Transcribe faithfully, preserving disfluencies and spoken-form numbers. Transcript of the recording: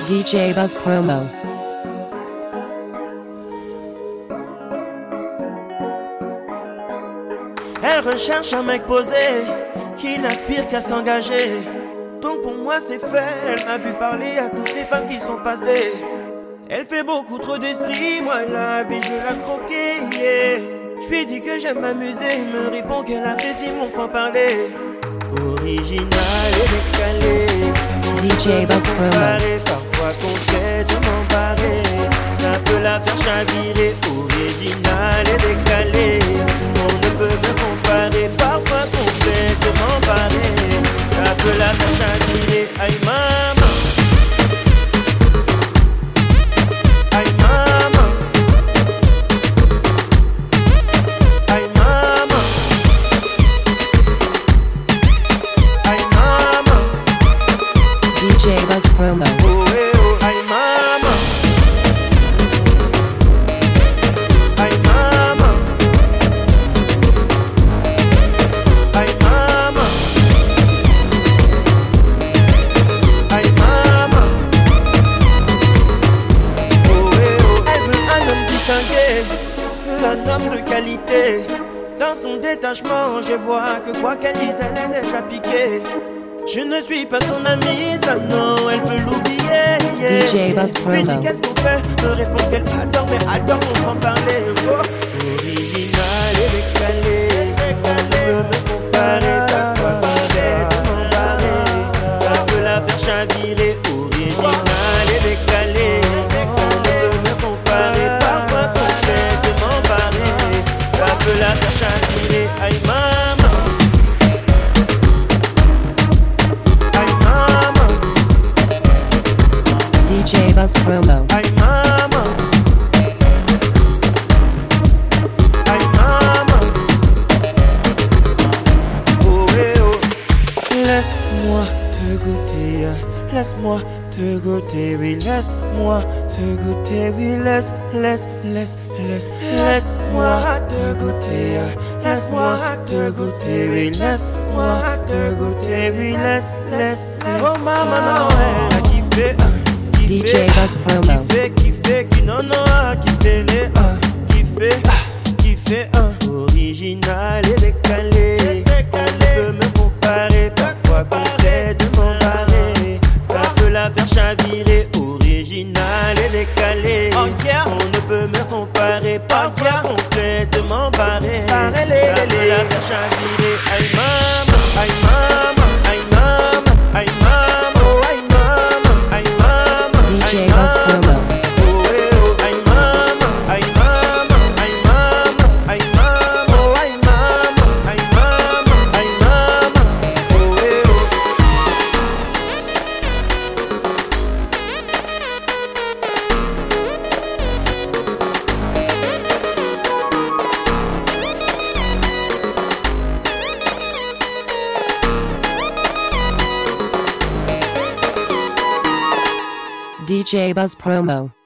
D J Buzz Promo. Elle recherche un mec posé qui n'aspire qu'à s'engager. Donc pour moi c'est fait. Elle m'a vu parler à toutes les femmes qui sont passées. Elle fait beaucoup trop d'esprit, moi la vie je veux la croquer, yeah. Je lui dis que j'aime m'amuser, il me répond qu'elle apprécie mon franc-parler. Original et décalé, D J Buzz Promo. Parfois complètement barré, ça peut la faire chavirer. Original et décalé, on ne peut me comparer. Parfois complètement barré, ça peut la faire chavirer. Aïe maman, aïe maman, aïe maman, aïe maman. D J Buzz Promo. Oh eh oh, aïe maman, aïe maman, aïe maman, aïe maman. Oh eh oh, elle veut un homme distingué, veut un homme de qualité. Dans son détachement, je vois que quoi qu'elle dise, elle est déjà piquée. Je ne suis pas son amie, ça non, elle peut l'oublier, yeah. D J Buzz Je lui dis Promo. qu'est-ce qu'on fait, me répond qu'elle adore, mais adore qu'on en parler. Oh. Original et décalé, on peut me comparer, parfois complètement barré, ça peut la faire chavirer. Original et décalé, on peut me comparer, parfois complètement barré, ça peut la faire chavirer. Aïe maman, aïe maman, D J Buzz Promo. aïe maman, aïe maman. Oh eh oh, laisse-moi te goûter, laisse-moi te goûter, oui, laisse-moi te goûter, oui, laisse, laisse, laisse, laisse, laisse-moi te goûter, laisse-moi te goûter, oui, laisse-moi te goûter, oui, laisse, laisse, laisse. Oh maman, non, elle a kiffé, D J kiffé, Buzz Promo. kiffé, kiffé, qui non, non, ah, kiffé, les, ah, kiffé, kiffé, ah, original et décalé, on peut me comparer, parfois complètement barré, ça peut la faire chavirer. Original et décalé, on ne peut me comparer, parfois complètement barré, ça peut la faire chavirer. Aïe maman, aïe maman, aïe maman, aïe maman, oh aïe maman, aïe maman, D J aïe Buzz maman. Promo. Oh eh oh, aïe maman, aïe maman, aïe maman, aïe maman, oh aïe maman, aïe maman, aïe maman, oh eh oh. D J Buzz Promo.